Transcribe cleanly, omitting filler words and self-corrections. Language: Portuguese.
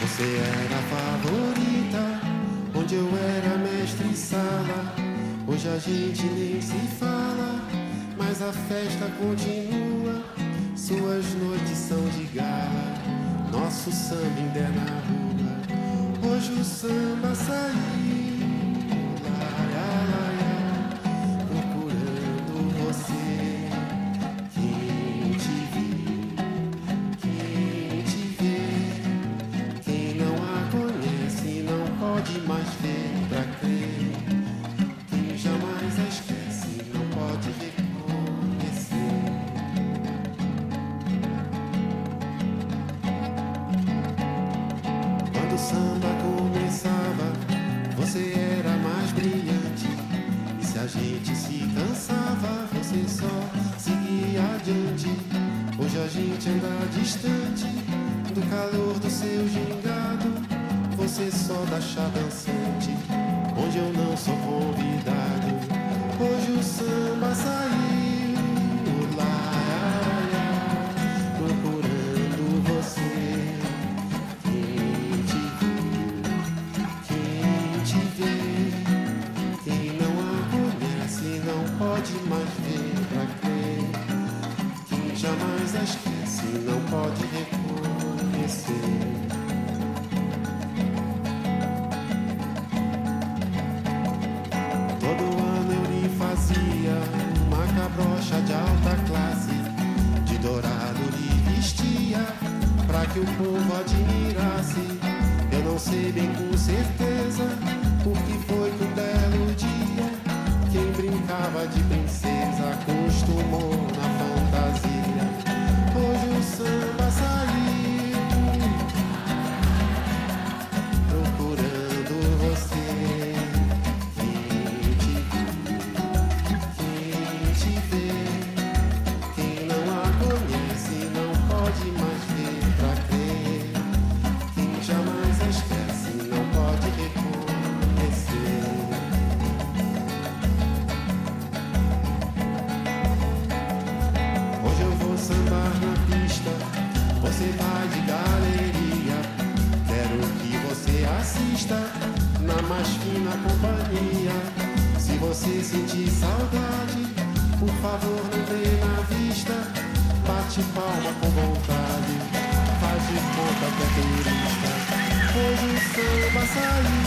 Você era a favorita, onde eu era mestre em sala. Hoje a gente nem se fala, mas a festa continua. Suas noites são de gala, nosso samba ainda é na rua. Hoje o samba saiu, procurando você. Quem te viu, quem te vê, quem não a conhece não pode mais ver pra crer. Quem jamais a esquece não pode reconhecer. Quando o samba começava, você era mais brilhante. E se a gente se cansava, você só seguia adiante. Hoje a gente anda distante do calor do seu gingado. Você só dá chá dançante, onde eu não sou convidado. Hoje o samba saiu, lá, procurando você. Quem te viu, quem te vê, quem não a conhece não pode mais ver pra crer. Quem jamais a esquece não pode reconhecer. Todo ano eu lhe fazia uma cabrocha de alta classe, de dourado lhe vestia, pra que o povo admirasse. Eu não sei bem com certeza porque foi que um belo dia quem brincava de princesa acostumou na fantasia. Hoje o samba saiu, procurando você. Quem te viu, quem te vê, quem não a conhece não pode mais ver pra crer. Quem jamais a esquece não pode reconhecer. Hoje eu vou sambar na pista, você vai de galeria. Quero que você assista na mais fina companhia. Se você sentir saudade, por favor não dê na vista. Bate palma com vontade, faz de conta que é turista. Hoje o samba saiu,